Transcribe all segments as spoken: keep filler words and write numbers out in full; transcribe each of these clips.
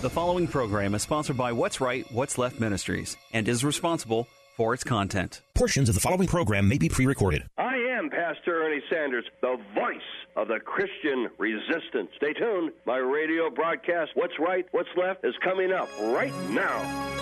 The following program is sponsored by What's Right, What's Left Ministries and is responsible for its content. Portions of the following program may be pre-recorded. I am Pastor Ernie Sanders, the voice of the Christian resistance. Stay tuned. My radio broadcast, What's Right, What's Left, is coming up right now.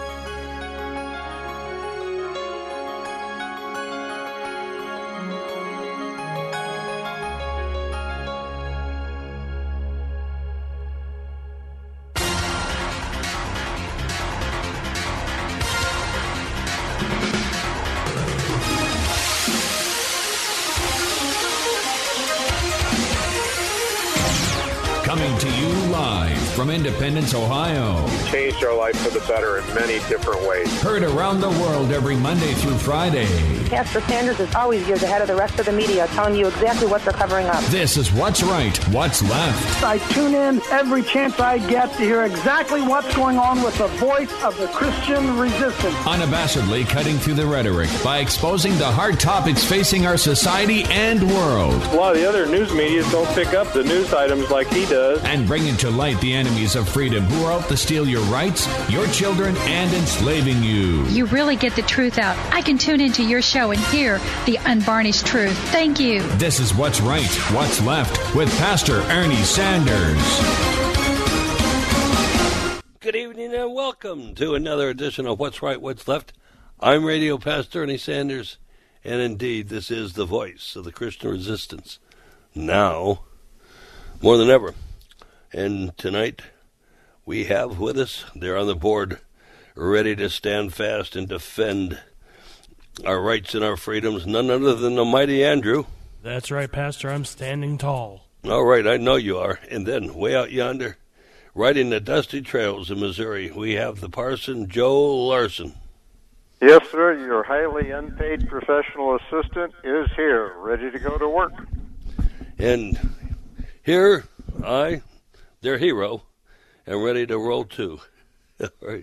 Coming to you live from Independence, Ohio. Changed our life for the better in many different ways. Heard around the world every Monday through Friday. Pastor Sanders is always years ahead of the rest of the media, telling you exactly what they're covering up. This is What's Right, What's Left. I tune in every chance I get to hear exactly what's going on with the voice of the Christian resistance. Unabashedly cutting through the rhetoric by exposing the hard topics facing our society and world. A lot of the other news media don't pick up the news items like he does. And bringing to light the enemies of freedom who are out to steal your rights, your children, and enslaving you. You really get the truth out. I can tune into your show and hear the unvarnished truth. Thank you. This is What's Right, What's Left with Pastor Ernie Sanders. Good evening and welcome to another edition of What's Right, What's Left. I'm Radio Pastor Ernie Sanders, and indeed this is the voice of the Christian resistance. Now, more than ever. And tonight, we have with us, they're on the board, ready to stand fast and defend our rights and our freedoms, none other than the mighty Andrew. That's right, Pastor. I'm standing tall. All right, I know you are. And then, way out yonder, riding the dusty trails of Missouri, we have the parson, Joe Larson. Yes, sir. Your highly unpaid professional assistant is here, ready to go to work. And here, I... their hero, and ready to roll too. Right.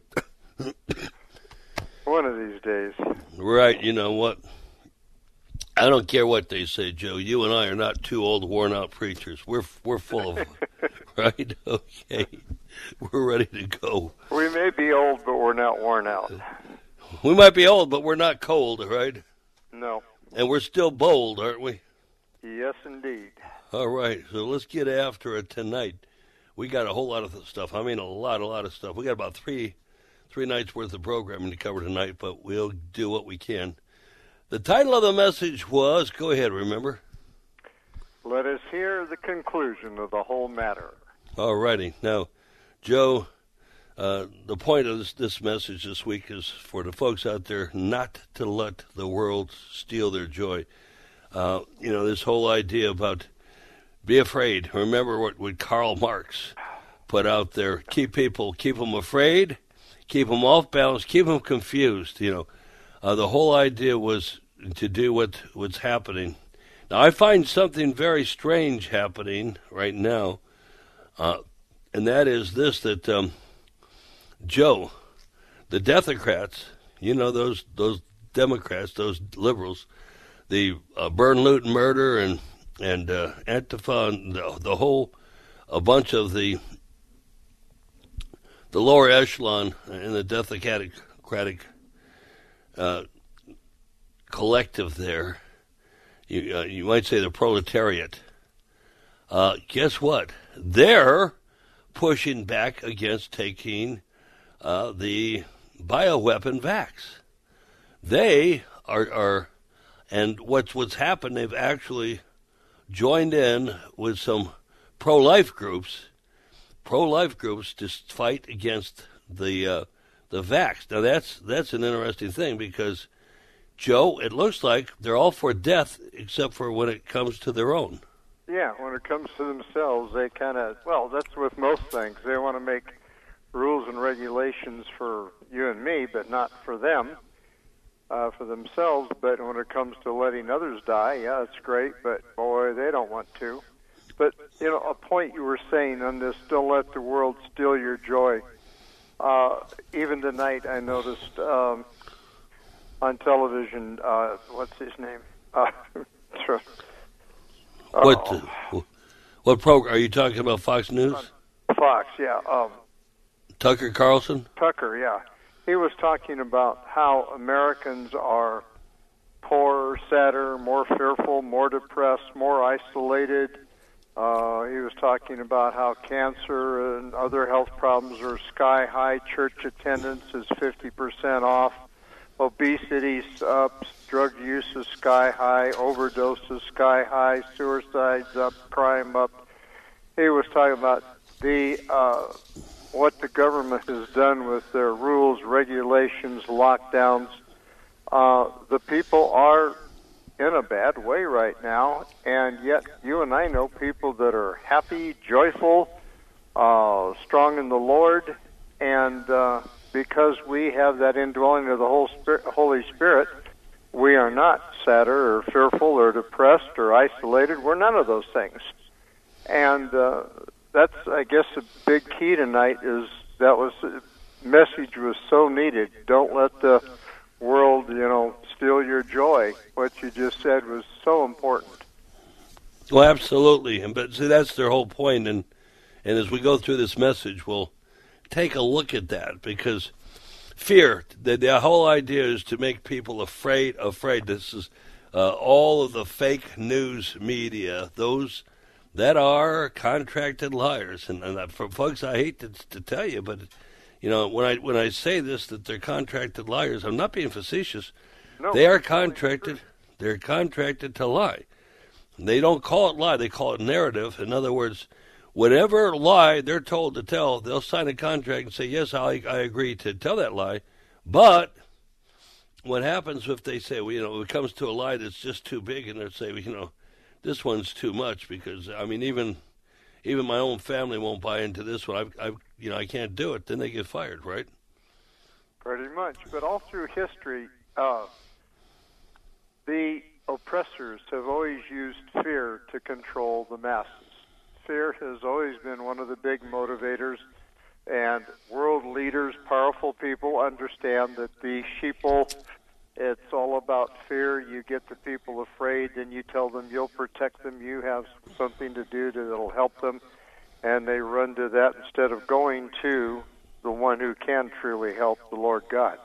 One of these days. Right, you know what? I don't care what they say, Joe. You and I are not two old, worn-out preachers. We're we're full of them, right? Okay. We're ready to go. We may be old, but we're not worn out. We might be old, but we're not cold, right? No. And we're still bold, aren't we? Yes, indeed. All right, so let's get after it tonight. We got a whole lot of stuff. I mean, a lot, a lot of stuff. We got about three, three nights worth of programming to cover tonight, but we'll do what we can. The title of the message was, go ahead, remember? Let us hear the conclusion of the whole matter. All righty. Now, Joe, uh, the point of this, this message this week is for the folks out there not to let the world steal their joy. Uh, you know, this whole idea about be afraid. Remember what, what Karl Marx put out there. Keep people, keep them afraid, keep them off balance, keep them confused. You know, uh, the whole idea was to do what, what's happening. Now, I find something very strange happening right now, uh, and that is this, that um, Joe, the Democrats, you know, those those Democrats, those liberals, the uh, burn, loot, and murder, and and uh, Antifa, and the, the whole, a bunch of the the lower echelon in the Democratic uh, collective there, you, uh, you might say the proletariat, uh, guess what? They're pushing back against taking uh, the bioweapon vax. They are, are, and what's what's happened, they've actually joined in with some pro-life groups, pro-life groups to fight against the uh, the vax. Now that's that's an interesting thing because, Joe, it looks like they're all for death except for when it comes to their own. Yeah, when it comes to themselves, they kind of, well, that's with most things. They want to make rules and regulations for you and me, but not for them, uh, for themselves. But when it comes to letting others die, yeah, it's great, but boy, they don't want to. But, you know, a point you were saying on this, don't let the world steal your joy. Uh, even tonight I noticed um, on television, uh, what's his name? Uh, what uh, what program are you talking about? Fox News? Fox, yeah. Um, Tucker Carlson? Tucker, yeah. He was talking about how Americans are poorer, sadder, more fearful, more depressed, more isolated. Uh, he was talking about how cancer and other health problems are sky high. Church attendance is fifty percent off. Obesity's up. Drug use is sky high. Overdoses sky high. Suicides up. Crime up. He was talking about the uh, what the government has done with their rules, regulations, lockdowns. Uh, the people are in a bad way right now, and yet you and I know people that are happy, joyful, uh, strong in the Lord, and uh, because we have that indwelling of the whole Spirit, Holy Spirit, we are not sadder or fearful or depressed or isolated. We're none of those things. And uh, that's, I guess, a big key tonight is that was message was so needed. Don't let the world, you know, steal your joy. What you just said was so important. Well, absolutely. And but see, that's their whole point. And and as we go through this message, we'll take a look at that, because fear, the, the whole idea is to make people afraid. Afraid. This is uh, all of the fake news media. Those that are contracted liars. And, and for folks, I hate to, to tell you, but you know, when I when I say this, that they're contracted liars, I'm not being facetious. No, they are contracted. They're contracted to lie. They don't call it lie. They call it narrative. In other words, whatever lie they're told to tell, they'll sign a contract and say, yes, I, I agree to tell that lie. But what happens if they say, well, you know, it comes to a lie that's just too big, and they'll say, well, you know, this one's too much, because, I mean, even even my own family won't buy into this one. I, I, you know, I can't do it. Then they get fired, right? Pretty much. But all through history, uh, the oppressors have always used fear to control the masses. Fear has always been one of the big motivators, and world leaders, powerful people, understand that the sheeple, it's all about fear. You get the people afraid, and you tell them you'll protect them, you have something to do that'll help them, and they run to that instead of going to the one who can truly help, the Lord God.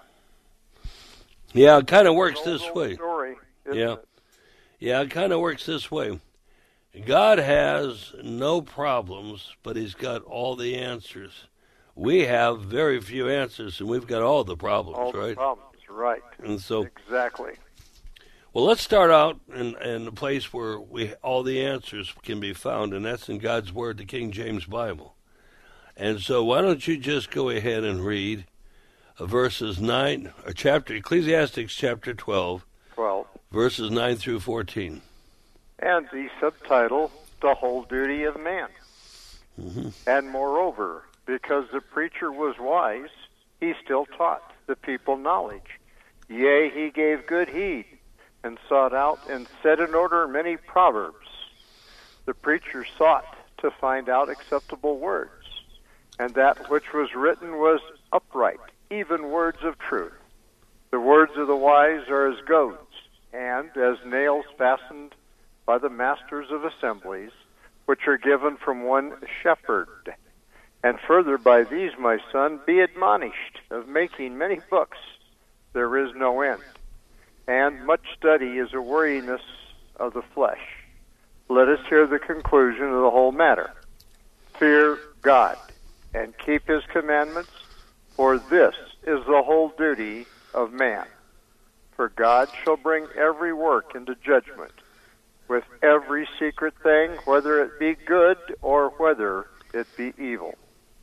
Yeah, it kind of works this way. Story, yeah, it? yeah, it kind of works this way. God has no problems, but He's got all the answers. We have very few answers, and we've got all the problems, all right? the problems, right. And so, exactly. Well, let's start out in, in a place where we all the answers can be found, and that's in God's Word, the King James Bible. And so, why don't you just go ahead and read uh, verses nine, or chapter Ecclesiastes chapter twelve, twelve, verses nine through fourteen. And the subtitle, The Whole Duty of Man. Mm-hmm. And moreover, because the preacher was wise, he still taught the people knowledge. Yea, he gave good heed, and sought out and set in order many proverbs. The preacher sought to find out acceptable words, and that which was written was upright, even words of truth. The words of the wise are as goads, and as nails fastened by the masters of assemblies, which are given from one shepherd. And further, by these, my son, be admonished of making many books. There is no end. And much study is a weariness of the flesh. Let us hear the conclusion of the whole matter. Fear God, and keep His commandments, for this is the whole duty of man. For God shall bring every work into judgment, with every secret thing, whether it be good or whether it be evil.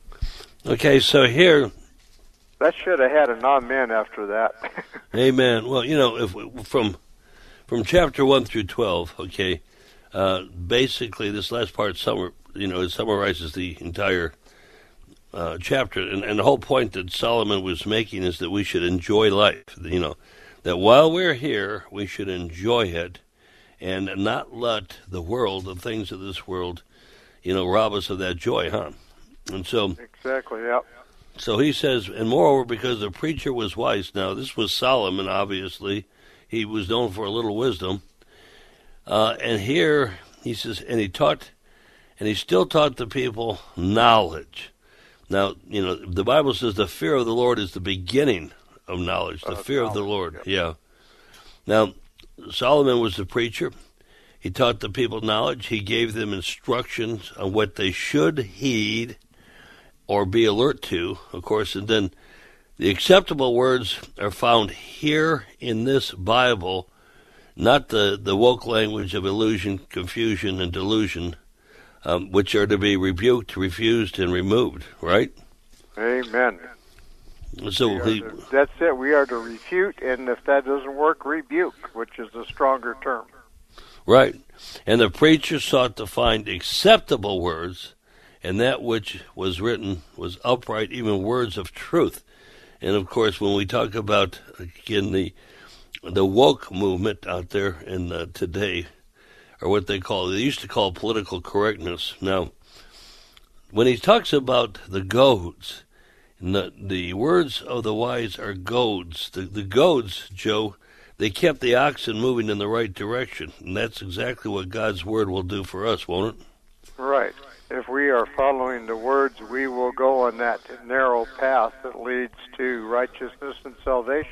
Okay, so here... That should have had an amen after that. Amen. Well, you know, if we, from from chapter one through twelve, okay, uh, basically this last part, summer, you know, it summarizes the entire uh, chapter, and, and the whole point that Solomon was making is that we should enjoy life. You know, that while we're here, we should enjoy it, and not let the world, the things of this world, you know, rob us of that joy, huh? And so, exactly, yeah. So he says, and moreover, because the preacher was wise. Now, this was Solomon, obviously. He was known for a little wisdom. Uh, and here, he says, and he taught, and he still taught the people knowledge. Now, you know, the Bible says the fear of the Lord is the beginning of knowledge, the uh, fear knowledge, of the Lord. yeah. Yeah. Now, Solomon was the preacher. He taught the people knowledge. He gave them instructions on what they should heed or be alert to, of course. And then the acceptable words are found here in this Bible, not the, the woke language of illusion, confusion, and delusion, um, which are to be rebuked, refused, and removed, right? Amen. So he, to, that's it. We are to refute, and if that doesn't work, rebuke, which is a stronger term. right. And the preacher sought to find acceptable words, and that which was written was upright, even words of truth. And, of course, when we talk about, again, the the woke movement out there in uh, today, or what they call, they used to call political correctness. Now, when he talks about the goads, the, the words of the wise are goads. The, the goads, Joe, they kept the oxen moving in the right direction. And that's exactly what God's word will do for us, won't it? Right. If we are following the words, we will go on that narrow path that leads to righteousness and salvation.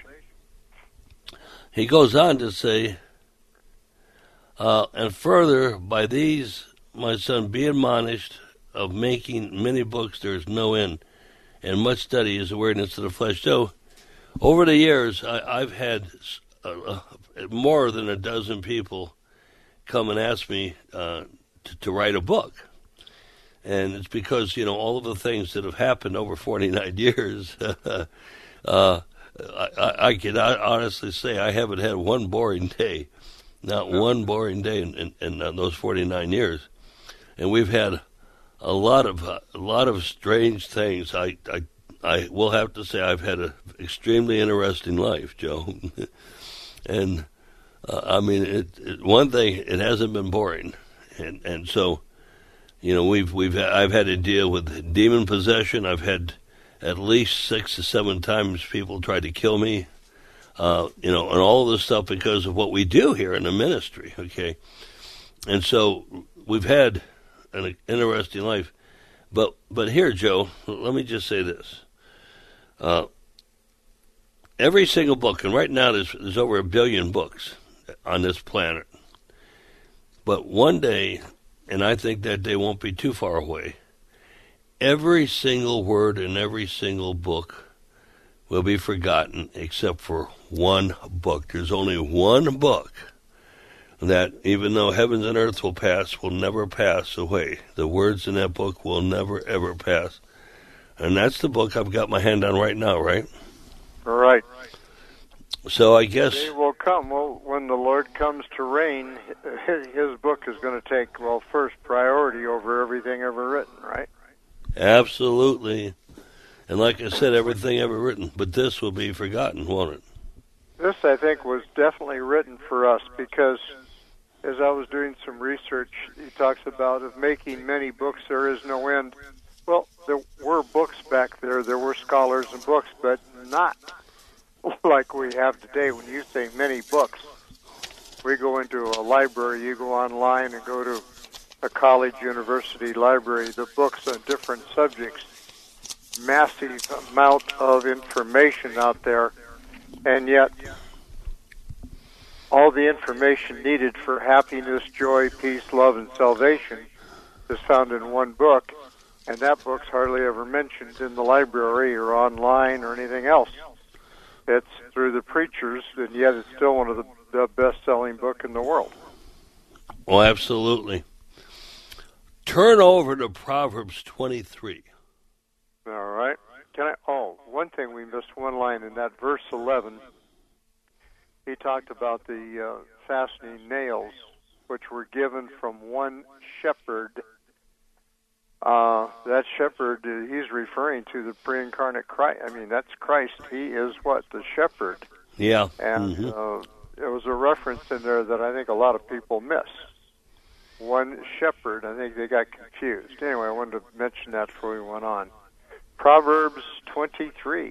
He goes on to say, uh, and further, by these, my son, be admonished of making many books there is no end, and much study is awareness of the flesh. So, over the years, I, I've had uh, uh, more than a dozen people come and ask me uh, to, to write a book. And it's because, you know, all of the things that have happened over forty-nine years, uh, I, I can honestly say I haven't had one boring day, not one boring day in, in, in uh, those forty-nine years. And we've had a lot of uh, a lot of strange things. I, I I will have to say I've had an extremely interesting life, Joe. and uh, I mean, it, it, one thing, it hasn't been boring, and and so, you know, we've we've I've had to deal with demon possession. I've had at least six to seven times people try to kill me, uh, you know, and all of this stuff because of what we do here in the ministry, okay? And so we've had an interesting life. But but here, Joe, let me just say this. Uh, every single book, and right now there's, there's over a billion books on this planet. But one day, and I think that day won't be too far away, every single word in every single book will be forgotten except for one book. There's only one book that, even though heavens and earth will pass, will never pass away. The words in that book will never, ever pass. And that's the book I've got my hand on right now, right? Right. So I guess... The day will come. Well, when the Lord comes to reign, his book is going to take, well, first priority over everything ever written, right? Absolutely. And like I said, everything ever written. But this will be forgotten, won't it? This, I think, was definitely written for us because, as I was doing some research, he talks about of making many books, there is no end. Well, there were books back there. There were scholars and books, but not like we have today. When you say many books, we go into a library, you go online and go to a college, university library, the books on different subjects, massive amount of information out there, and yet all the information needed for happiness, joy, peace, love, and salvation is found in one book, and that book's hardly ever mentioned in the library or online or anything else. It's through the preachers, and yet it's still one of the, the best-selling book in the world. Oh, absolutely. Turn over to Proverbs twenty-three. All right. Can I? Oh, one thing we missed, one line in that verse eleven. He talked about the uh, fastening nails, which were given from one shepherd. Uh, that shepherd, uh, he's referring to the pre-incarnate Christ. I mean, that's Christ. He is what? The shepherd. Yeah. And mm-hmm. uh, there was a reference in there that I think a lot of people miss. One shepherd. I think they got confused. Anyway, I wanted to mention that before we went on. Proverbs twenty-three.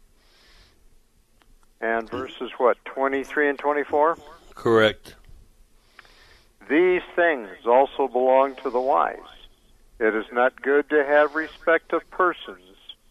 And verses, what, twenty-three and twenty-four? Correct. These things also belong to the wise. It is not good to have respect of persons,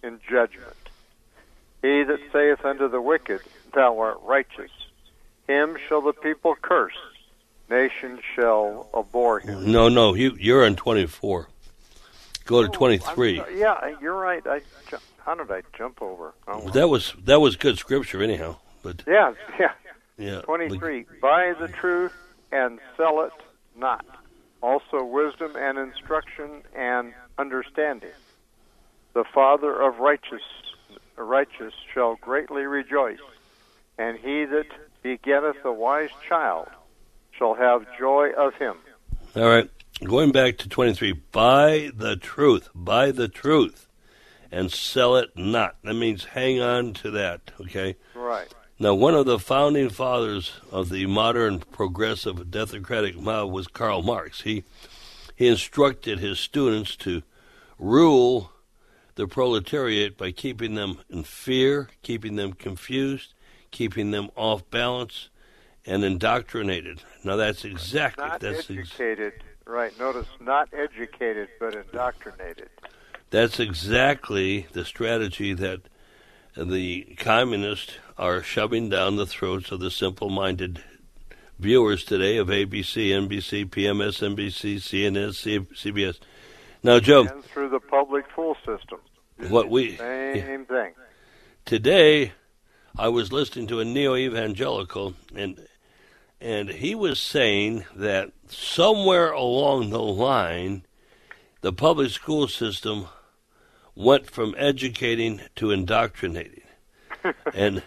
in judgment. He that saith unto the wicked, Thou art righteous, him shall the people curse. Nations shall abhor him. No, no, you, you're on twenty-four. Go to twenty-three. Oh, yeah, you're right. I, how did I jump over? Oh, that was that was good scripture, anyhow. But yeah, yeah. Yeah. twenty-three. Buy the truth and sell it not. Also wisdom and instruction and understanding. The father of righteous righteous shall greatly rejoice, and he that begetteth a wise child shall have joy of him. All right. Going back to twenty-three. Buy the truth. Buy the truth and sell it not. That means hang on to that, okay? Right. Now, one of the founding fathers of the modern progressive democratic mob was Karl Marx. He he instructed his students to rule the proletariat by keeping them in fear, keeping them confused, keeping them off balance, and indoctrinated. Now, that's exactly... Not that's educated, ex- right. Notice, not educated, but indoctrinated. That's exactly the strategy that the communists are shoving down the throats of the simple-minded viewers today of A B C, N B C, P M S, N B C, C N N, C B S. Now, Joe... And through the public school system. What we... Same yeah. thing. Today, I was listening to a neo-evangelical, and and he was saying that somewhere along the line, the public school system went from educating to indoctrinating. And,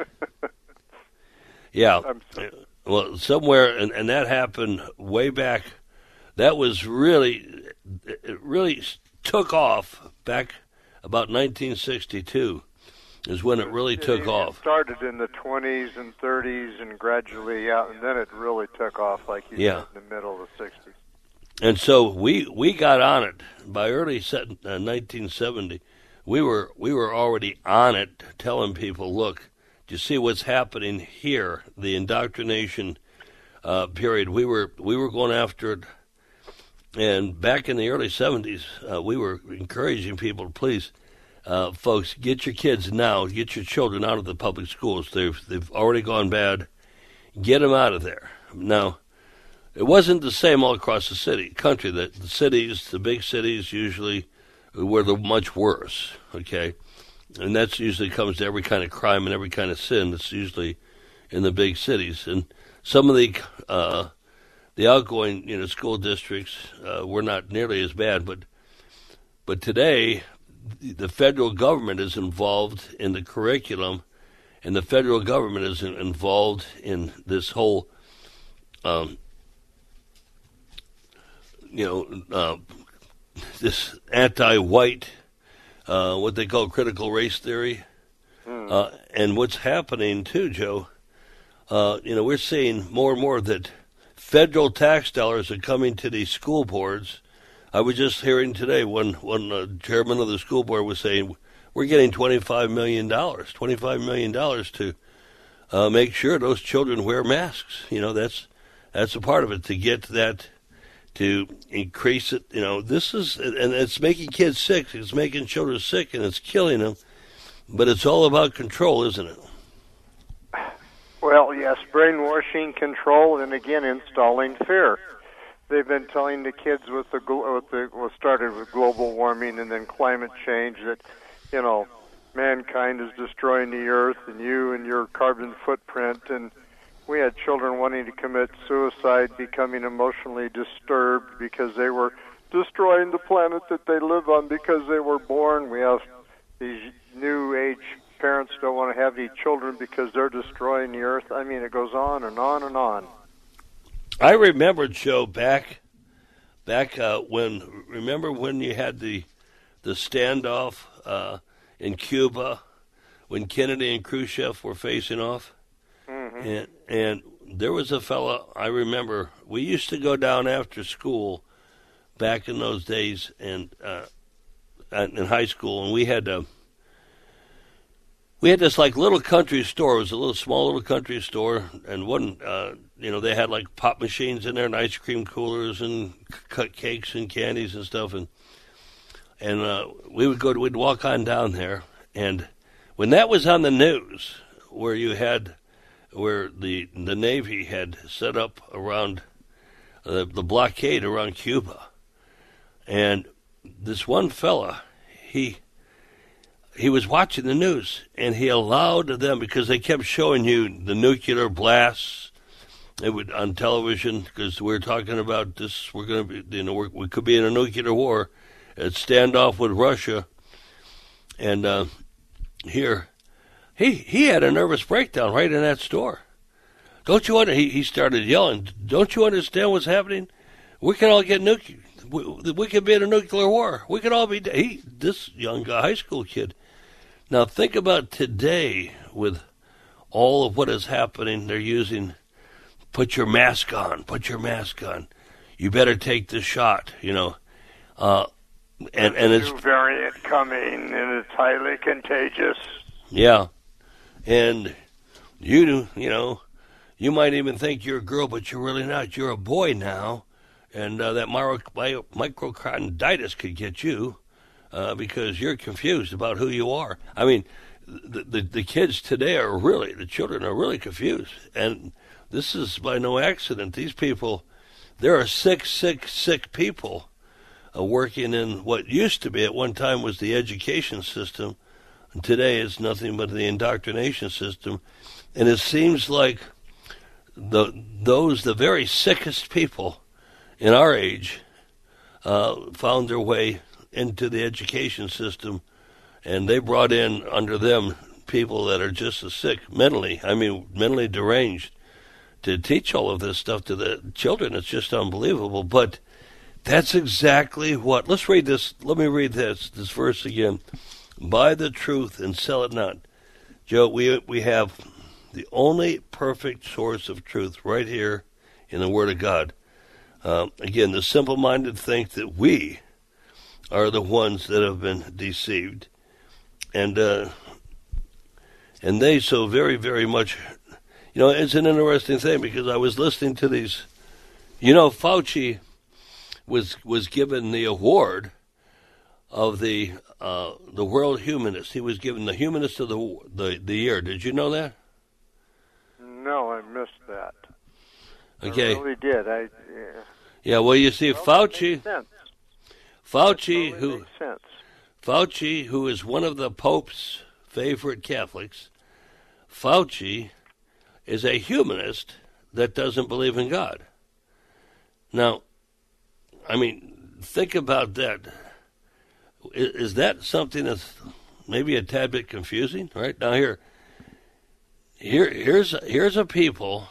yeah, well, somewhere, and, and that happened way back. That was really, it really took off back about nineteen sixty-two is when it really took it, off. It started in the twenties and thirties and gradually out, and then it really took off, like you yeah. said, in the middle of the sixties. And so we, we got on it. By early uh, nineteen seventy, we were we were already on it, telling people, look, do you see what's happening here, the indoctrination uh, period? We were we were going after it. And back in the early seventies, uh, we were encouraging people, please, uh, folks, get your kids now, get your children out of the public schools. They've they've already gone bad. Get them out of there. Now, it wasn't the same all across the city, country. The, the cities, the big cities, usually were the much worse. Okay, and that's usually comes to every kind of crime and every kind of sin. It's usually in the big cities, and some of the uh, the outgoing, you know, school districts uh, were not nearly as bad. But but today, the federal government is involved in the curriculum, and the federal government is in, involved in this whole, um, you know, uh, this anti-white, uh, what they call critical race theory. Mm. Uh, and what's happening, too, Joe, uh, you know, we're seeing more and more that federal tax dollars are coming to these school boards. I was just hearing today one one uh, chairman of the school board was saying we're getting twenty-five million dollars, twenty-five million dollars to uh, make sure those children wear masks. You know, that's that's a part of it, to get that, to increase it. You know, this is, and it's making kids sick. It's making children sick, and it's killing them. But it's all about control, isn't it? Well, yes, brainwashing, control, and again, installing fear. They've been telling the kids with the, with the what started with global warming and then climate change that, you know, mankind is destroying the earth and you and your carbon footprint. And we had children wanting to commit suicide, becoming emotionally disturbed because they were destroying the planet that they live on because they were born. We have these new age parents don't want to have any children because they're destroying the earth. I mean, it goes on and on and on. I remember, Joe, back back uh, when, remember when you had the the standoff uh, in Cuba, when Kennedy and Khrushchev were facing off? Mm-hmm. And, and there was a fellow, I remember, we used to go down after school back in those days and uh, in high school, and we had to, we had this like little country store. It was a little small little country store, and one, uh, you know, they had like pop machines in there and ice cream coolers and cut cakes and candies and stuff, and and uh, we would go, to, we'd walk on down there, And when that was on the news, where you had, where the the Navy had set up around uh, the blockade around Cuba, and this one fella, he he was watching the news, and he allowed them, because they kept showing you the nuclear blasts. It would on television, because we're talking about this. We're going to be, you know, we're, we could be in a nuclear war, a standoff with Russia, and uh, here, he he had a nervous breakdown right in that store. Don't you under? He he started yelling. Don't you understand what's happening? We can all get nuclear. We, we could be in a nuclear war. We could all be. He this young guy, high school kid. Now think about today with all of what is happening. They're using. Put your mask on. Put your mask on. You better take the shot. You know, uh, and and it's new variant coming, and it's highly contagious. Yeah, and you you know, you might even think you're a girl, but you're really not. You're a boy now, and uh, that micro, microcarditis could get you uh, because you're confused about who you are. I mean, the, the the kids today are really the children are really confused, and. This is by no accident. These people, there are sick, sick, sick people uh, working in what used to be at one time was the education system. And today it's nothing but the indoctrination system. And it seems like the those, the very sickest people in our age uh, found their way into the education system. And they brought in under them people that are just as sick mentally, I mean, mentally deranged. To teach all of this stuff to the children, it's just unbelievable. But that's exactly what. Let's read this. Let me read this this verse again. Buy the truth and sell it not. Joe, we we have the only perfect source of truth right here in the Word of God. Um, again, the simple-minded think that we are the ones that have been deceived, and uh, and they so very, very much. You know, it's an interesting thing because I was listening to these. You know, Fauci was was given the award of the uh, the world humanist. He was given the humanist of the the the year. Did you know that? No, I missed that. Okay. I really did. I yeah. Yeah. Well, you see, well, Fauci. Fauci, totally who makes sense. Fauci, who is one of the Pope's favorite Catholics, Fauci. Is a humanist that doesn't believe in God. Now, I mean, think about that. Is, is that something that's maybe a tad bit confusing? Right now, here, here, here's here's a people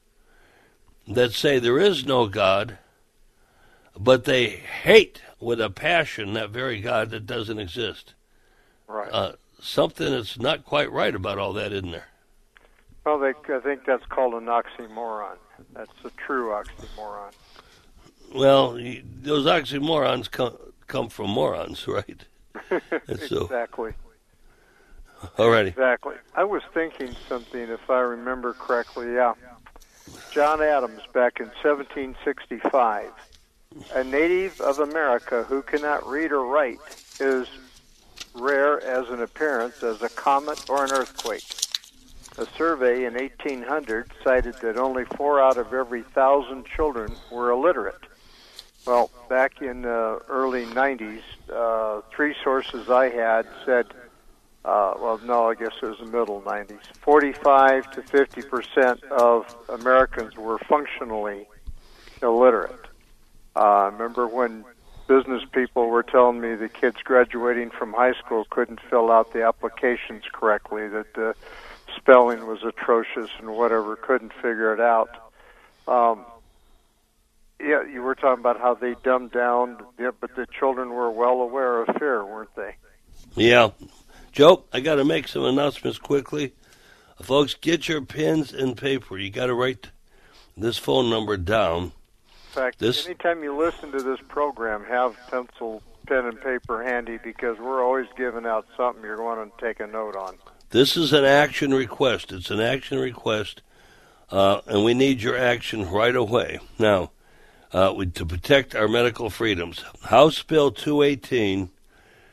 that say there is no God, but they hate with a passion that very God that doesn't exist. Right. Uh, something that's not quite right about all that, isn't there? Well, they, I think that's called an oxymoron. That's a true oxymoron. Well, those oxymorons come, come from morons, right? So, exactly. All righty. Exactly. I was thinking something, if I remember correctly, yeah. John Adams, back in seventeen sixty-five, a native of America who cannot read or write is rare as an appearance as a comet or an earthquake. A survey in eighteen hundred cited that only four out of every thousand children were illiterate. Well, back in the uh, early nineties, uh, three sources I had said, uh, well, no, I guess it was the middle nineties, forty-five to fifty percent of Americans were functionally illiterate. I uh, remember when business people were telling me the kids graduating from high school couldn't fill out the applications correctly, that the spelling was atrocious and whatever, couldn't figure it out. Um, yeah, you were talking about how they dumbed down, yeah, but the children were well aware of fear, weren't they? Yeah. Joe, I got to make some announcements quickly. Uh, folks, get your pens and paper. You got to write this phone number down. In fact, this... anytime you listen to this program, have pencil, pen, and paper handy because we're always giving out something you're going to take a note on. This is an action request. It's an action request, uh, and we need your action right away. Now, uh, we, to protect our medical freedoms, House Bill two eighteen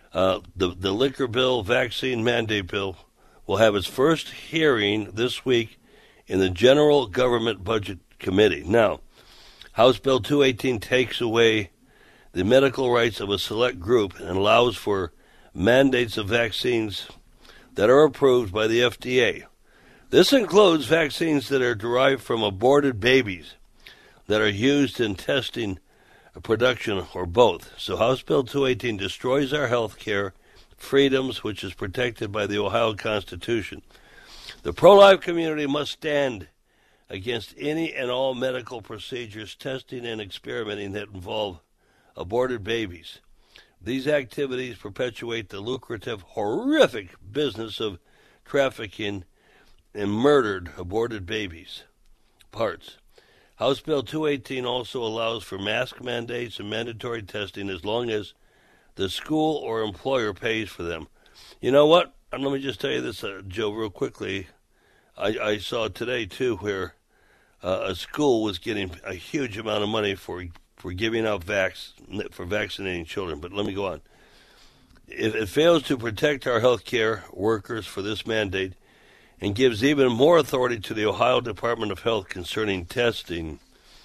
Uh, the, the liquor bill, vaccine mandate bill, will have its first hearing this week in the General Government Budget Committee. Now, House Bill two eighteen takes away the medical rights of a select group and allows for mandates of vaccines that are approved by the F D A. This includes vaccines that are derived from aborted babies that are used in testing, production, or both. So House Bill two eighteen destroys our health care freedoms, which is protected by the Ohio Constitution. The pro-life community must stand against any and all medical procedures, testing, and experimenting that involve aborted babies. These activities perpetuate the lucrative, horrific business of trafficking in murdered, aborted babies' parts. House Bill two eighteen also allows for mask mandates and mandatory testing as long as the school or employer pays for them. You know what? And let me just tell you this, uh, Joe, real quickly. I, I saw today, too, where uh, a school was getting a huge amount of money for for giving out vax, for vaccinating children. But let me go on. If it fails to protect our health care workers for this mandate and gives even more authority to the Ohio Department of Health concerning testing,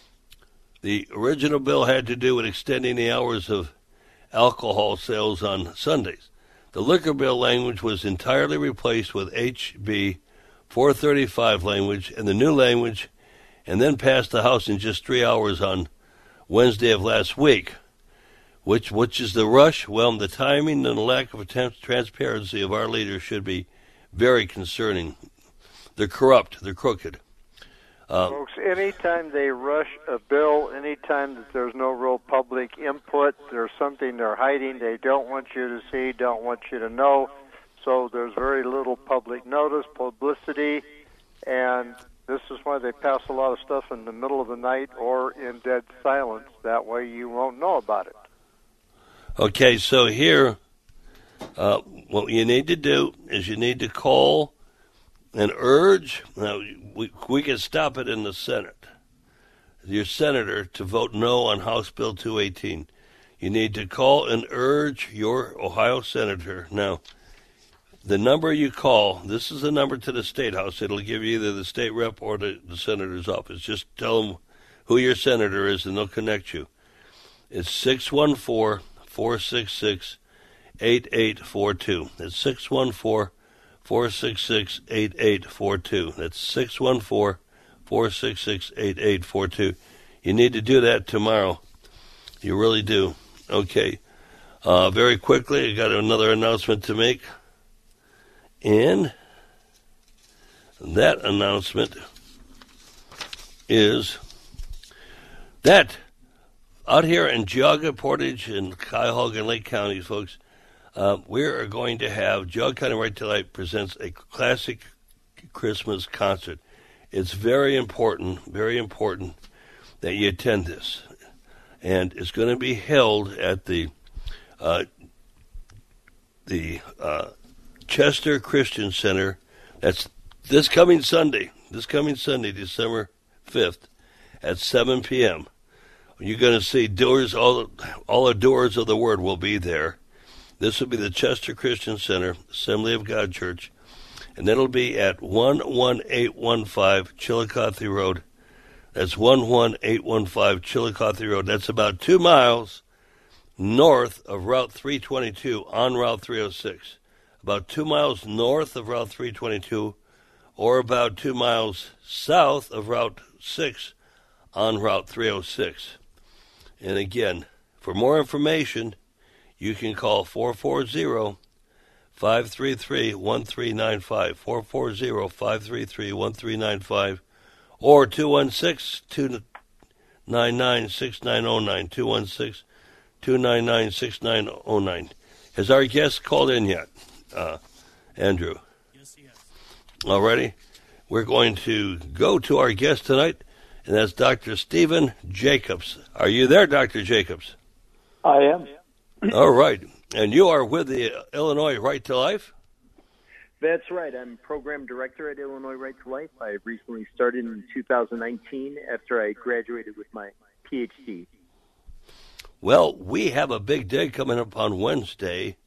the original bill had to do with extending the hours of alcohol sales on Sundays. The liquor bill language was entirely replaced with H B four thirty-five language and the new language, and then passed the House in just three hours on Wednesday of last week. Which which is the rush? Well, the timing and the lack of transparency of our leaders should be very concerning. They're corrupt. They're crooked. Uh, Folks, anytime they rush a bill, anytime that there's no real public input, there's something they're hiding they don't want you to see, don't want you to know, so there's very little public notice, publicity, and this is why they pass a lot of stuff in the middle of the night or in dead silence. That way you won't know about it. Okay, so here, uh, what you need to do is you need to call and urge. Now, we, we can stop it in the Senate. Your senator to vote no on House Bill two eighteen. You need to call and urge your Ohio senator. Now, the number you call, this is the number to the State House. It'll give you either the state rep or the, the senator's office. Just tell them who your senator is, and they'll connect you. It's six one four, four six six, eight eight four two. That's six one four, four six six, eight eight four two. That's six one four, four six six, eight eight four two. You need to do that tomorrow. You really do. Okay. Uh, very quickly, I got another announcement to make. And that announcement is that out here in Geauga, Portage, and Cuyahoga and Lake counties, folks, uh, we are going to have Geauga County Right to Life presents a classic Christmas concert. It's very important, very important that you attend this. And it's going to be held at the uh, the uh, Chester Christian Center. That's this coming Sunday, this coming Sunday, December fifth, at seven p.m. You're going to see doors, all, all the doors of the Word will be there. This will be the Chester Christian Center, Assembly of God Church, and it'll be at one one eight one five Chillicothe Road. That's one one eight one five Chillicothe Road. That's about two miles north of Route three twenty-two on Route three oh six. About two miles north of Route three twenty-two, or about two miles south of Route six on Route three oh six. And again, for more information, you can call four four zero, five three three, one three nine five, four four zero, five three three, one three nine five, or two one six, two nine nine, six nine zero nine, two one six, two nine nine, six nine zero nine. Has our guest called in yet, uh, Andrew? Yes, he has. All righty. We're going to go to our guest tonight, and that's Doctor Stephen Jacobs. Are you there, Doctor Jacobs? I am. All right. And you are with the Illinois Right to Life? That's right. I'm program director at Illinois Right to Life. I recently started in two thousand nineteen after I graduated with my P H D. Well, we have a big day coming up on Wednesday.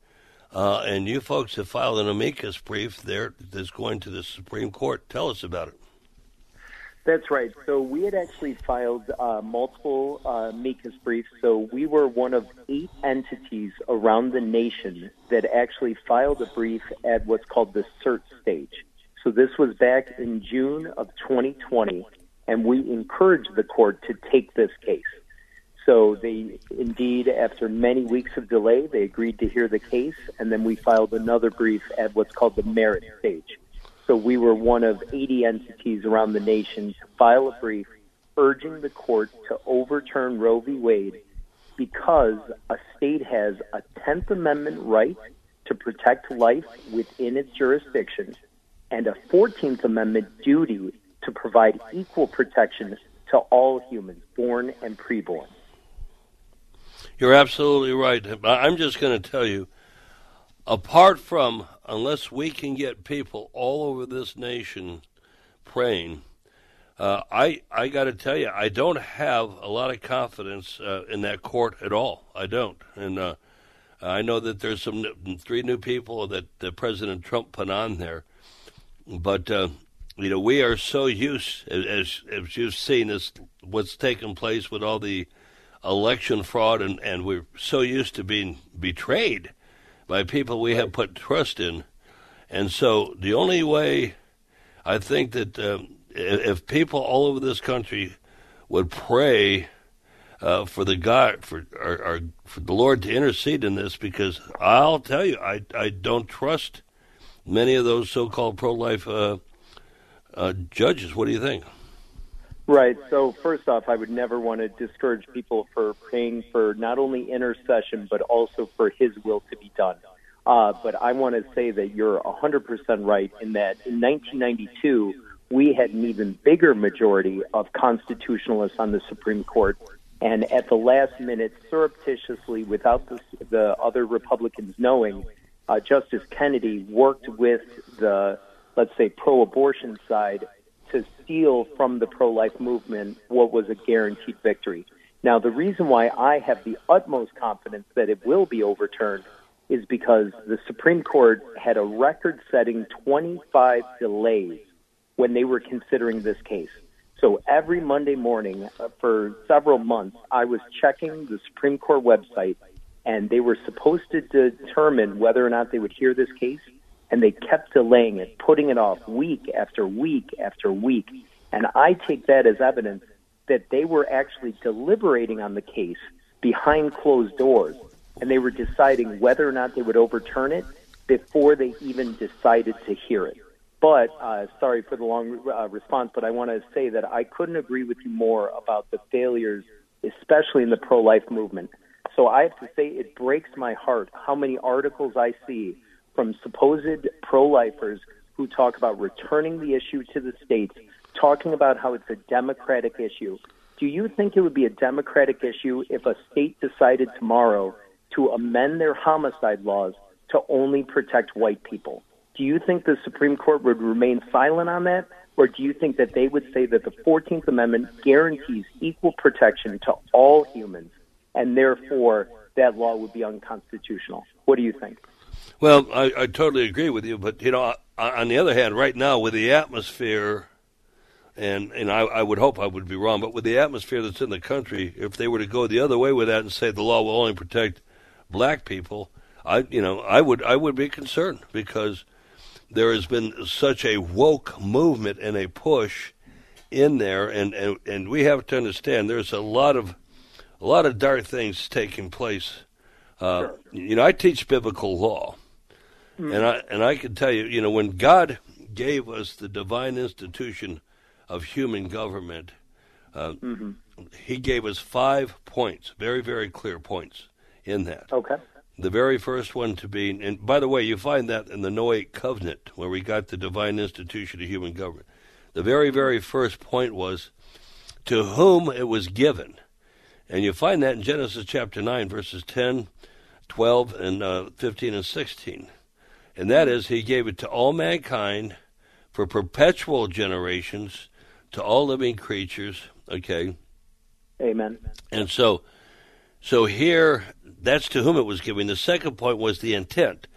Uh, and you folks have filed an amicus brief there that's going to the Supreme Court. Tell us about it. That's right. So we had actually filed uh, multiple uh, amicus briefs. So we were one of eight entities around the nation that actually filed a brief at what's called the cert stage. So this was back in June of twenty twenty, and we encouraged the court to take this case. So they, indeed, after many weeks of delay, they agreed to hear the case, and then we filed another brief at what's called the merit stage. So we were one of eighty entities around the nation to file a brief urging the court to overturn Roe v. Wade because a state has a tenth Amendment right to protect life within its jurisdiction and a fourteenth Amendment duty to provide equal protection to all humans, born and preborn. You're absolutely right. I'm just going to tell you, apart from, unless we can get people all over this nation praying, uh, I I got to tell you, I don't have a lot of confidence uh, in that court at all. I don't. And uh, I know that there's some three new people that uh, President Trump put on there. But, uh, you know, we are so used, as, as you've seen, as what's taken place with all the election fraud, and, and we're so used to being betrayed by people we have put trust in. And so the only way I think that uh, if people all over this country would pray uh, for the God, for, or, or for the Lord to intercede in this, because I'll tell you, I, I don't trust many of those so-called pro-life uh, uh, judges. What do you think? Right. So first off, I would never want to discourage people for praying for not only intercession, but also for his will to be done. Uh, but I want to say that you're one hundred percent right in that in nineteen ninety-two, we had an even bigger majority of constitutionalists on the Supreme Court. And at the last minute, surreptitiously, without the, the other Republicans knowing, uh, Justice Kennedy worked with the, let's say, pro-abortion side to steal from the pro-life movement what was a guaranteed victory. Now, the reason why I have the utmost confidence that it will be overturned is because the Supreme Court had a record-setting twenty-five delays when they were considering this case. So every Monday morning uh, for several months, I was checking the Supreme Court website, and they were supposed to determine whether or not they would hear this case, and they kept delaying it, putting it off week after week after week. And I take that as evidence that they were actually deliberating on the case behind closed doors, and they were deciding whether or not they would overturn it before they even decided to hear it. But, uh, sorry for the long uh, response, but I want to say that I couldn't agree with you more about the failures, especially in the pro-life movement. So I have to say it breaks my heart how many articles I see from supposed pro-lifers who talk about returning the issue to the states, talking about how it's a democratic issue. Do you think it would be a democratic issue if a state decided tomorrow to amend their homicide laws to only protect white people? Do you think the Supreme Court would remain silent on that? Or do you think that they would say that the fourteenth Amendment guarantees equal protection to all humans, and therefore that law would be unconstitutional? What do you think? Well, I, I totally agree with you. But, you know, on the other hand, right now with the atmosphere, and, and I, I would hope I would be wrong, but with the atmosphere that's in the country, if they were to go the other way with that and say the law will only protect black people, I, you know, I would I would be concerned, because there has been such a woke movement and a push in there, and, and, and we have to understand there's a lot of a lot of dark things taking place. Uh, sure. You know, I teach biblical law, mm-hmm. and I and I can tell you, you know, when God gave us the divine institution of human government, uh, mm-hmm. He gave us five points, very very clear points in that. Okay. The very first one to be, and by the way, you find that in the Noahic covenant, where we got the divine institution of human government. The very, very first point was, to whom it was given. And you find that in Genesis chapter nine, verses ten, twelve, and uh, fifteen and sixteen. And that is, he gave it to all mankind for perpetual generations, to all living creatures, okay? Amen. And so, so here, that's to whom it was given. The second point was the intent.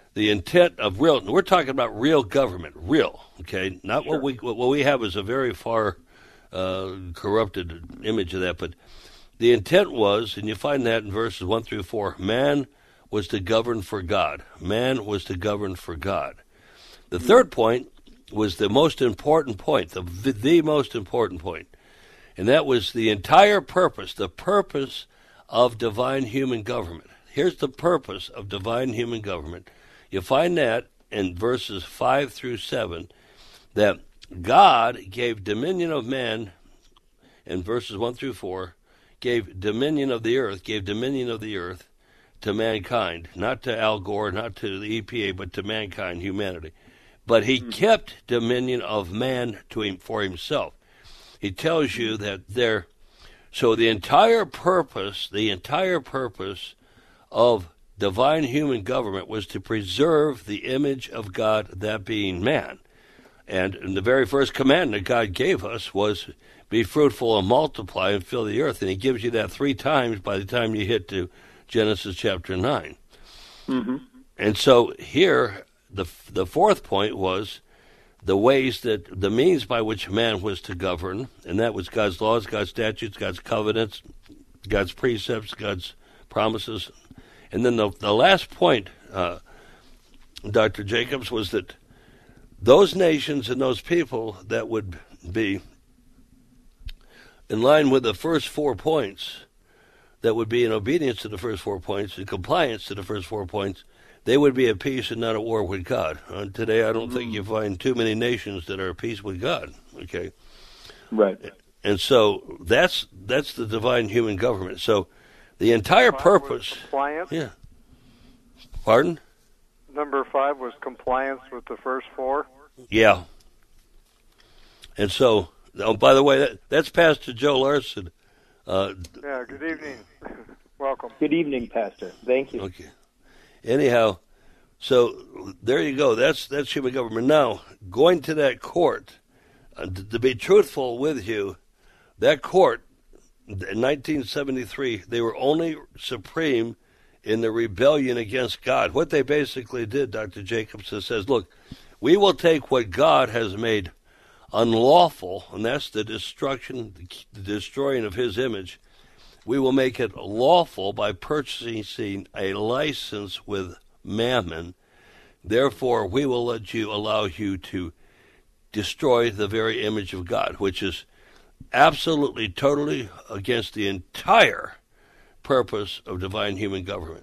the intent of real, we're talking about real government, real, okay? Not sure. what we what we have is a very far uh, corrupted image of that, but the intent was, and you find that in verses one through four, man was to govern for God. Man was to govern for God. The third point was the most important point, the, the most important point, and that was the entire purpose, the purpose of divine human government. Here's the purpose of divine human government. You find that in verses five through seven, that God gave dominion of man, in verses one through four, gave dominion of the earth, gave dominion of the earth to mankind, not to Al Gore, not to the E P A, but to mankind, humanity. But he mm-hmm. kept dominion of man to him for himself. He tells you that there, so the entire purpose, the entire purpose of divine human government was to preserve the image of God, that being man. And the very first command that God gave us was, be fruitful and multiply and fill the earth. And he gives you that three times by the time you hit to Genesis chapter nine. Mm-hmm. And so here, the the fourth point was the ways that, the means by which man was to govern, and that was God's laws, God's statutes, God's covenants, God's precepts, God's promises. And then the, the last point, uh, Doctor Jacobs, was that those nations and those people that would be in line with the first four points, that would be in obedience to the first four points, in compliance to the first four points, they would be at peace and not at war with God. Uh, today, I don't mm-hmm. think you find too many nations that are at peace with God. Okay, right. And so that's that's the divine human government. So the entire five purpose. Compliance. Yeah. Pardon? Number five was compliance with the first four. Yeah. And so, oh, by the way, that, that's Pastor Joe Larson. Uh, yeah. Good evening. Welcome. Good evening, Pastor. Thank you. Okay. Anyhow, so there you go. That's that's human government. Now, going to that court, uh, to, to be truthful with you, that court in nineteen seventy-three, they were only supreme in the rebellion against God. What they basically did, Doctor Jacobson says, look, we will take what God has made unlawful, and that's the destruction, the destroying of his image. We will make it lawful by purchasing a license with mammon. Therefore, we will let you, allow you to destroy the very image of God, which is absolutely, totally against the entire purpose of divine human government.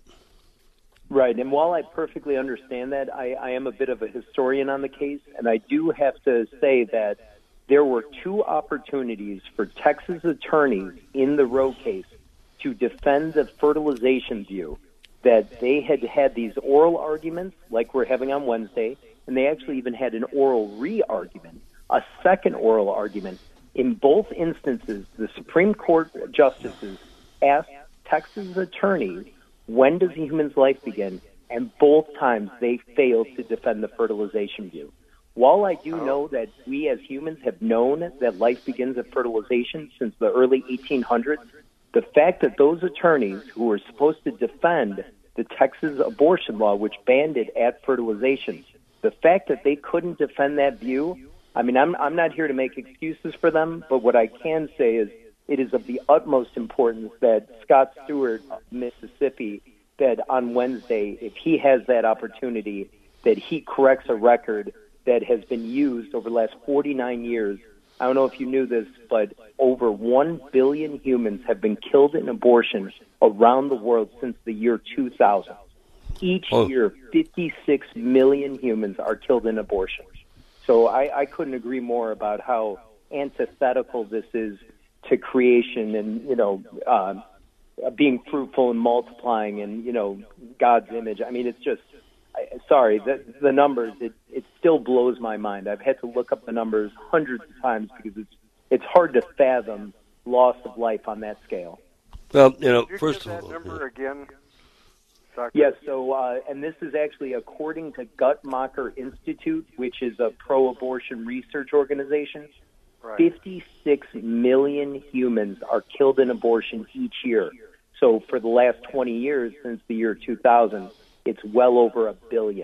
Right, and while I perfectly understand that, I, I am a bit of a historian on the case, and I do have to say that there were two opportunities for Texas attorneys in the Roe case to defend the fertilization view, that they had had these oral arguments like we're having on Wednesday, and they actually even had an oral re-argument, a second oral argument. In both instances, the Supreme Court justices asked Texas attorneys, when does a human's life begin? And both times they failed to defend the fertilization view. While I do know that we as humans have known that life begins at fertilization since the early eighteen hundreds, the fact that those attorneys who were supposed to defend the Texas abortion law, which banned it at fertilization, the fact that they couldn't defend that view, I mean, I'm, I'm not here to make excuses for them, but what I can say is it is of the utmost importance that Scott Stewart of Mississippi, that on Wednesday, if he has that opportunity, that he corrects a record that has been used over the last forty-nine years. I don't know if you knew this, but over one billion humans have been killed in abortion around the world since the year two thousand. Each oh. year, fifty-six million humans are killed in abortion. So I, I couldn't agree more about how antithetical this is to creation and, you know, uh, being fruitful and multiplying and, you know, God's image. I mean, it's just, I, sorry, the, the numbers, it, it still blows my mind. I've had to look up the numbers hundreds of times because it's it's hard to fathom loss of life on that scale. Well, you know, Could you first give of all, that number again, Doctor? Yes, so, uh, and this is actually according to Guttmacher Institute, which is a pro-abortion research organization. Right. fifty-six million humans are killed in abortion each year. So for the last twenty years, since the year two thousand, it's well over a billion.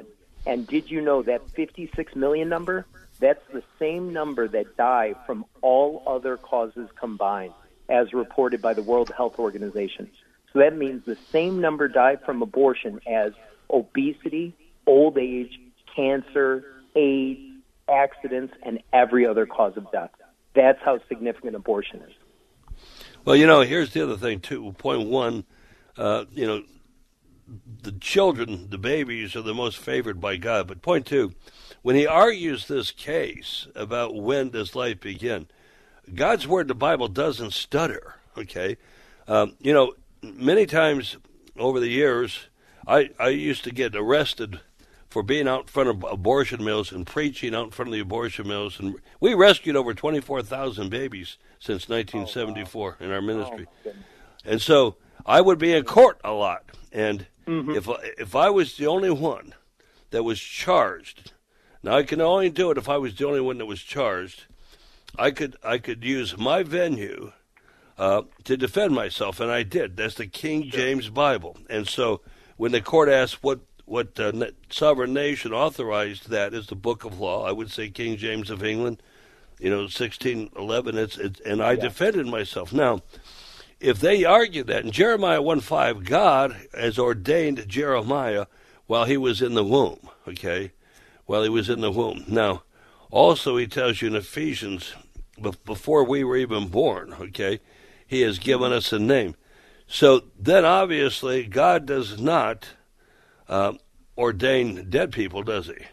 And did you know that fifty-six million number? That's the same number that die from all other causes combined, as reported by the World Health Organization. So that means the same number die from abortion as obesity, old age, cancer, AIDS, accidents, and every other cause of death. That's how significant abortion is. Well, you know, here's the other thing, too. Point one, uh, you know, the children, the babies, are the most favored by God. But point two, when he argues this case about when does life begin, God's word, the Bible, doesn't stutter, okay? Um, you know, many times over the years, I, I used to get arrested for being out in front of abortion mills and preaching out in front of the abortion mills. And we rescued over twenty-four thousand babies since nineteen seventy-four oh, wow. in our ministry. Oh, and so I would be in court a lot. And mm-hmm. if, if I was the only one that was charged, now I can only do it if I was the only one that was charged, I could I could use my venue uh, to defend myself, and I did. That's the King James Bible. And so when the court asked what what uh, sovereign nation authorized that as the book of law, I would say King James of England, you know, sixteen eleven, it's, it's, and I yeah. defended myself. Now, if they argue that in Jeremiah one five, God has ordained Jeremiah while he was in the womb, okay, while he was in the womb. Now, also he tells you in Ephesians, before we were even born, okay, he has given us a name. So then obviously God does not uh, ordain dead people, does he?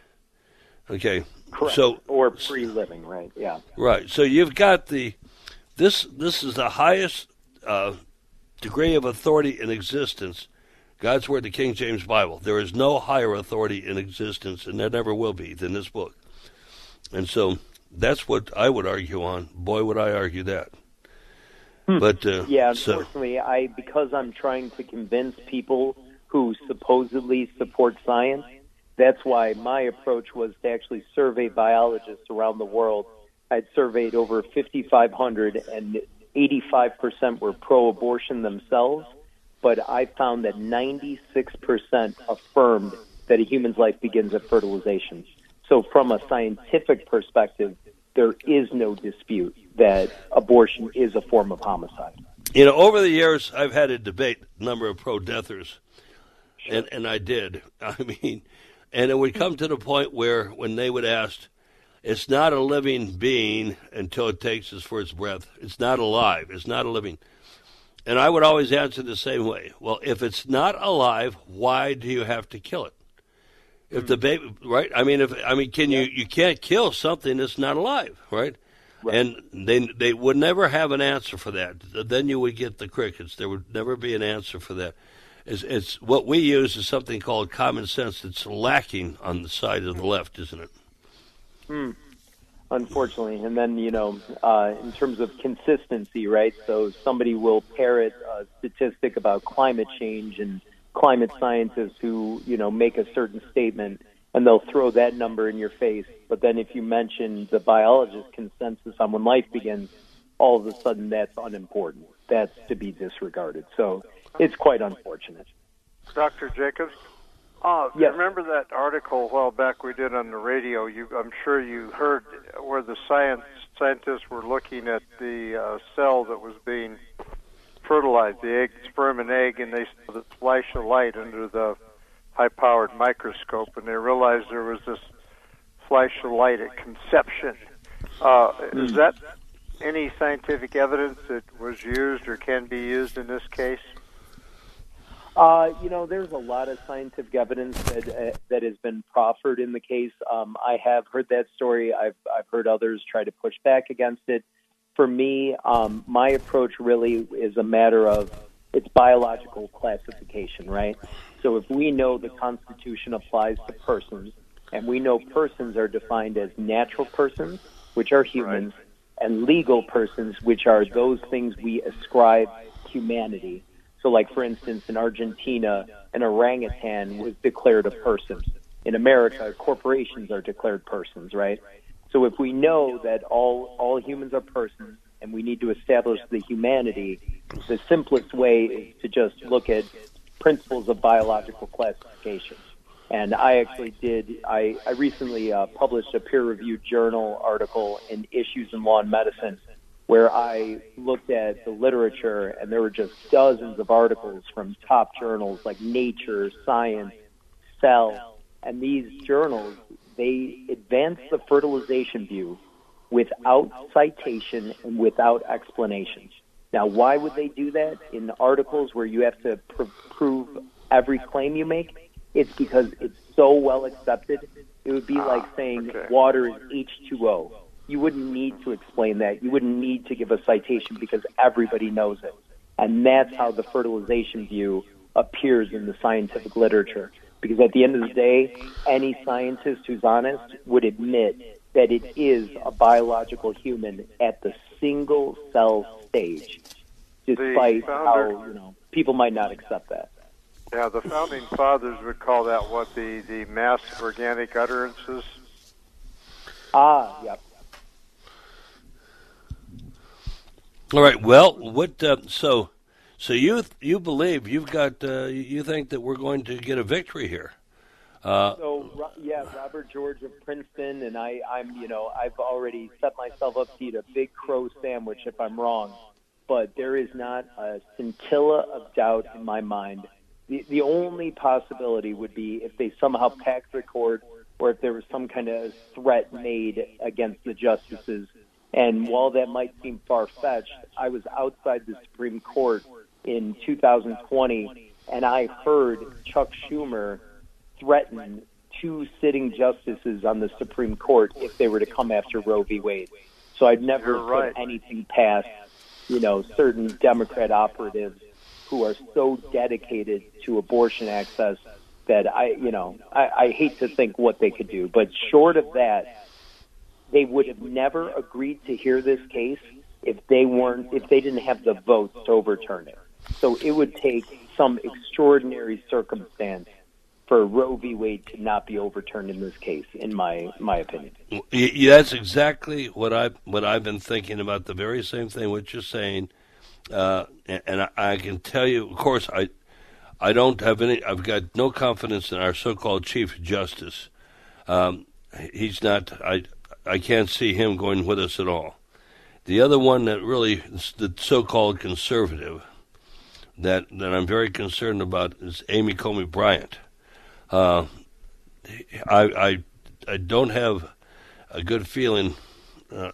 Okay. Correct. So, or pre-living, right? Yeah. Right. So you've got the, this This is the highest uh, degree of authority in existence, God's Word, the King James Bible. There is no higher authority in existence, and there never will be, than this book. And so that's what I would argue on. Boy, would I argue that. Hmm. But uh, yeah, so. unfortunately, I because I'm trying to convince people who supposedly support science, that's why my approach was to actually survey biologists around the world. I'd surveyed over fifty-five hundred, and eighty-five percent were pro-abortion themselves, but I found that ninety-six percent affirmed that a human's life begins at fertilization. So from a scientific perspective, there is no dispute that abortion is a form of homicide. You know, over the years, I've had a debate a number of pro-deathers, sure. and, and I did. I mean, and it would come to the point where when they would ask, it's not a living being until it takes its first breath. It's not alive. It's not a living. And I would always answer the same way. Well, if it's not alive, why do you have to kill it? If the baby, right? I mean, if I mean, can yeah. you you can't kill something that's not alive, right? right? And they they would never have an answer for that. Then you would get the crickets. There would never be an answer for that. It's, it's what we use is something called common sense that's lacking on the side of the left, isn't it? Hmm. Unfortunately, and then you know, uh, in terms of consistency, right? So somebody will parrot a statistic about climate change and climate scientists who, you know, make a certain statement, and they'll throw that number in your face. But then if you mention the biologist consensus on when life begins, all of a sudden that's unimportant. That's to be disregarded. So it's quite unfortunate. Doctor Jacobs, uh, yes. remember that article a while back we did on the radio? You, I'm sure you heard where the science scientists were looking at the uh, cell that was being fertilized, the egg, sperm and egg, and they saw the flash of light under the high-powered microscope, and they realized there was this flash of light at conception. Uh, mm. Is that any scientific evidence that was used or can be used in this case? Uh, you know, there's a lot of scientific evidence that uh, that has been proffered in the case. Um, I have heard that story. I've I've heard others try to push back against it. For me, um, my approach really is a matter of it's biological classification, right? So if we know the Constitution applies to persons, and we know persons are defined as natural persons, which are humans, right, and legal persons, which are those things we ascribe humanity. So like, for instance, in Argentina, an orangutan was declared a person. In America, corporations are declared persons, right? So if we know that all, all humans are persons and we need to establish the humanity, the simplest way is to just look at principles of biological classification. And I actually did, I, I recently uh, published a peer-reviewed journal article in Issues in Law and Medicine where I looked at the literature, and there were just dozens of articles from top journals like Nature, Science, Cell, and these journals, they advance the fertilization view without citation and without explanation. Now, why would they do that in articles where you have to pr- prove every claim you make? It's because it's so well accepted. It would be ah, like saying okay. water is H two O. You wouldn't need to explain that. You wouldn't need to give a citation because everybody knows it. And that's how the fertilization view appears in the scientific literature. Because at the end of the day, any scientist who's honest would admit that it is a biological human at the single cell stage, despite founder, how, you know, people might not accept that. Yeah, the founding fathers would call that what, the, the mass of organic utterances? Ah, yep. All right. Well, what? Uh, so, so you you believe you've got uh, you think that we're going to get a victory here? Uh, so yeah, Robert George of Princeton, and I, I'm you know I've already set myself up to eat a big crow sandwich if I'm wrong, but there is not a scintilla of doubt in my mind. The the only possibility would be if they somehow packed the court, or if there was some kind of threat made against the justices. And while that might seem far-fetched, I was outside the Supreme Court in two thousand twenty, and I heard Chuck Schumer threaten two sitting justices on the Supreme Court if they were to come after Roe v. Wade. So I'd never You're right. put anything past, you know, certain Democrat operatives who are so dedicated to abortion access that I, you know, I, I hate to think what they could do. But short of that, they would have never agreed to hear this case if they weren't, if they didn't have the votes to overturn it. So it would take some extraordinary circumstance for Roe v. Wade to not be overturned in this case, in my my opinion. Yeah, that's exactly what I what I've been thinking about. The very same thing what you're saying, uh, and, and I, I can tell you, of course, I I don't have any. I've got no confidence in our so-called Chief Justice. Um, he's not. I. I can't see him going with us at all. The other one that really, the so-called conservative, that, that I'm very concerned about is Amy Coney Bryant. Uh, I, I I don't have a good feeling uh,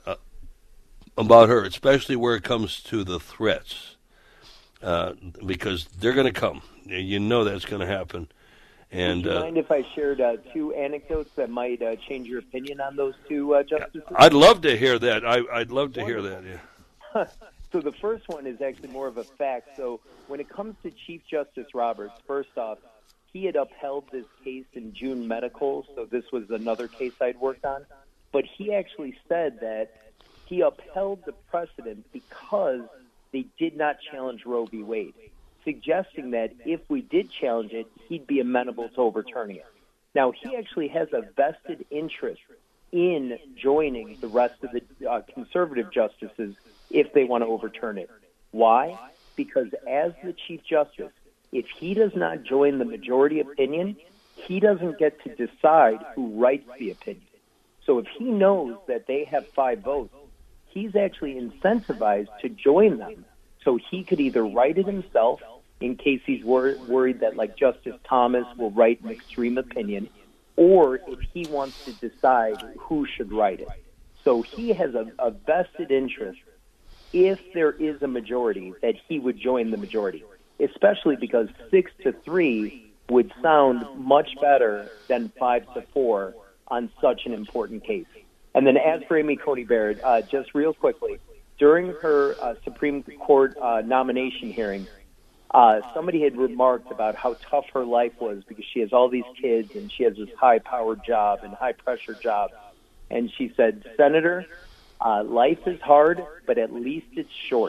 about her, especially where it comes to the threats, uh, because they're going to come. You know that's going to happen. And, Would you uh, mind if I shared uh, two anecdotes that might uh, change your opinion on those two uh, justices? I'd love to hear that. I, I'd love to hear that, yeah. So the first one is actually more of a fact. So when it comes to Chief Justice Roberts, first off, he had upheld this case in June Medical, so this was another case I'd worked on. But he actually said that he upheld the precedent because they did not challenge Roe v. Wade, suggesting that if we did challenge it, he'd be amenable to overturning it. Now, he actually has a vested interest in joining the rest of the uh, conservative justices if they want to overturn it. Why? Because as the Chief Justice, if he does not join the majority opinion, he doesn't get to decide who writes the opinion. So if he knows that they have five votes, he's actually incentivized to join them. So he could either write it himself in case he's wor- worried that, like, Justice Thomas will write an extreme opinion, or if he wants to decide who should write it. So he has a, a vested interest, if there is a majority, that he would join the majority, especially because six to three would sound much better than five to four on such an important case. And then as for Amy Coney Barrett, uh, just real quickly, during her uh, Supreme Court uh, nomination hearing, Uh, somebody had remarked about how tough her life was because she has all these kids and she has this high-powered job and high-pressure job. And she said, Senator, uh, life is hard, but at least it's short.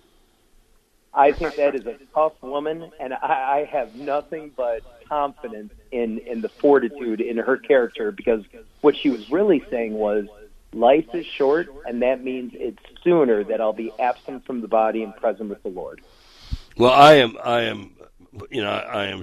I think that is a tough woman, and I, I have nothing but confidence in, in the fortitude in her character, because what she was really saying was, life is short, and that means it's sooner that I'll be absent from the body and present with the Lord. Well, I am, I am, you know, I am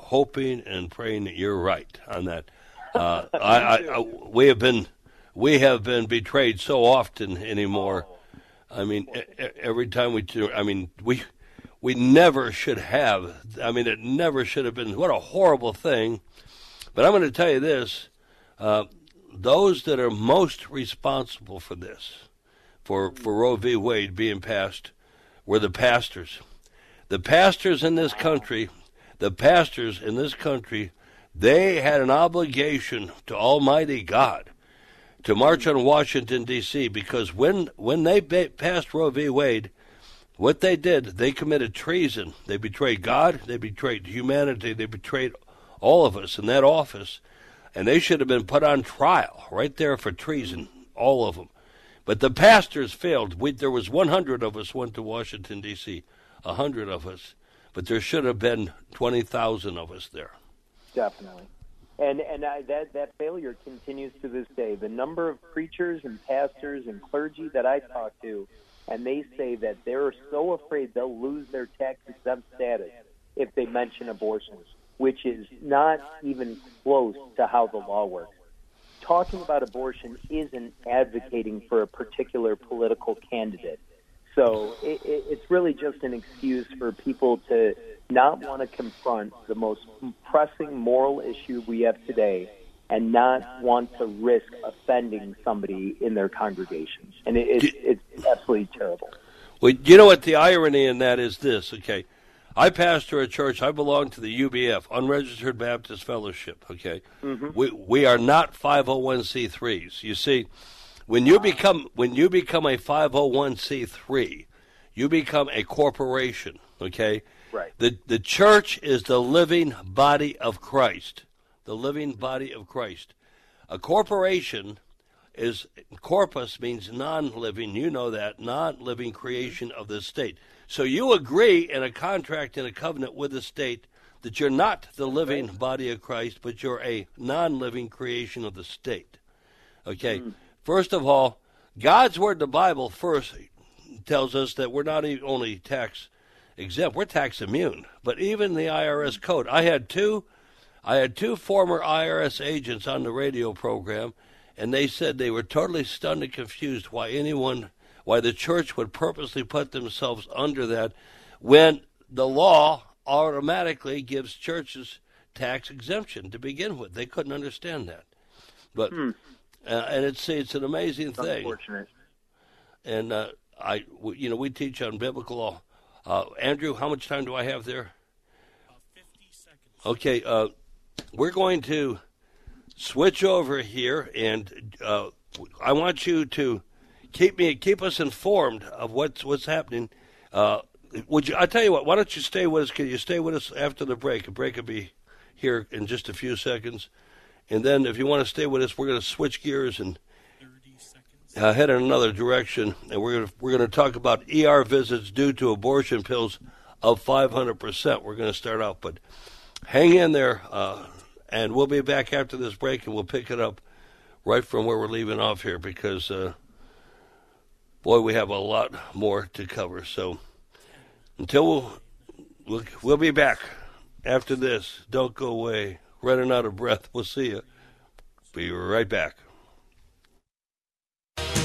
hoping and praying that you're right on that. Uh, I, I, I, we have been we have been betrayed so often anymore. I mean, every time we do, I mean, we we never should have. I mean, it never should have been. What a horrible thing. But I'm going to tell you this. Uh, those that are most responsible for this, for, for Roe v. Wade being passed, were the pastors. The pastors in this country, the pastors in this country, they had an obligation to Almighty God to march on Washington, D C, because when, when they ba- passed Roe v. Wade, what they did, they committed treason. They betrayed God, they betrayed humanity, they betrayed all of us in that office, and they should have been put on trial right there for treason, all of them. But the pastors failed. We, there was one hundred of us went to Washington, D C, one hundred of us, but there should have been twenty thousand of us there. Definitely. And and I, that, that failure continues to this day. The number of preachers and pastors and clergy that I talk to, and they say that they're so afraid they'll lose their tax-exempt status if they mention abortions, which is not even close to how the law works. Talking about abortion isn't advocating for a particular political candidate. So it, it, it's really just an excuse for people to not want to confront the most pressing moral issue we have today and not want to risk offending somebody in their congregation. And it, it, it's absolutely terrible. Well, you know what the irony in that is this, okay? I pastor a church. I belong to the U B F, Unregistered Baptist Fellowship, okay? Mm-hmm. We we are not five oh one c threes. You see, when you become when you become a five oh one c three, you become a corporation, okay? Right. The the church is the living body of Christ, the living body of Christ. A corporation is, corpus means non-living, you know that, non-living creation of the state. So you agree in a contract, in a covenant with the state, that you're not the living body of Christ, but you're a non-living creation of the state. Okay? Mm. First of all, God's Word, the Bible, first tells us that we're not only tax exempt, we're tax immune. But even the I R S code, I had two, I had two former I R S agents on the radio program, and they said they were totally stunned and confused why anyone, why the church would purposely put themselves under that when the law automatically gives churches tax exemption to begin with. They couldn't understand that. But hmm. uh, and it's it's an amazing it's thing. Unfortunate. And uh, I, you know, we teach on biblical law. Uh, Andrew, how much time do I have there? About fifty seconds. Okay, uh, we're going to switch over here, and uh, I want you to keep me, keep us informed of what's what's happening. Uh, would you? I tell you what. Why don't you stay with us? Can you stay with us after the break? The break will be here in just a few seconds, and then if you want to stay with us, we're going to switch gears and uh, head in another direction, and we're going to we're going to talk about E R visits due to abortion pills of five hundred percent. We're going to start out, but hang in there, uh, and we'll be back after this break, and we'll pick it up right from where we're leaving off here because. Uh, Boy, we have a lot more to cover. So until we'll, we'll, we'll be back after this. Don't go away. Running out of breath. We'll see you. Be right back. Fight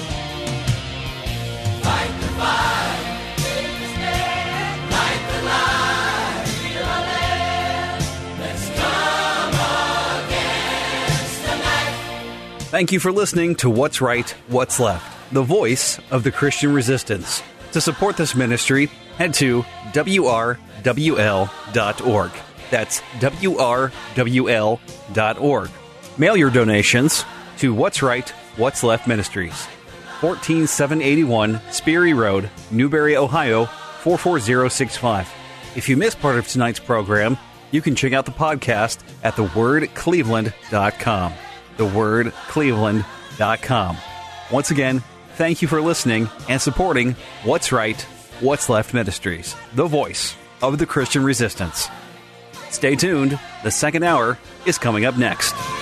the fight. Take the stand. Fight the lie. Feel the land. Let's come against the night. Thank you for listening to What's Right, What's Left, the voice of the Christian resistance. To support this ministry, head to W R W L dot org. That's W R W L dot org. Mail your donations to What's Right, What's Left Ministries, fourteen seven eighty-one Sperry Road, Newberry, Ohio, four four zero six five. If you missed part of tonight's program, you can check out the podcast at the word cleveland dot com. the word cleveland dot com. Once again, thank you for listening and supporting What's Right, What's Left Ministries, the voice of the Christian resistance. Stay tuned. The second hour is coming up next.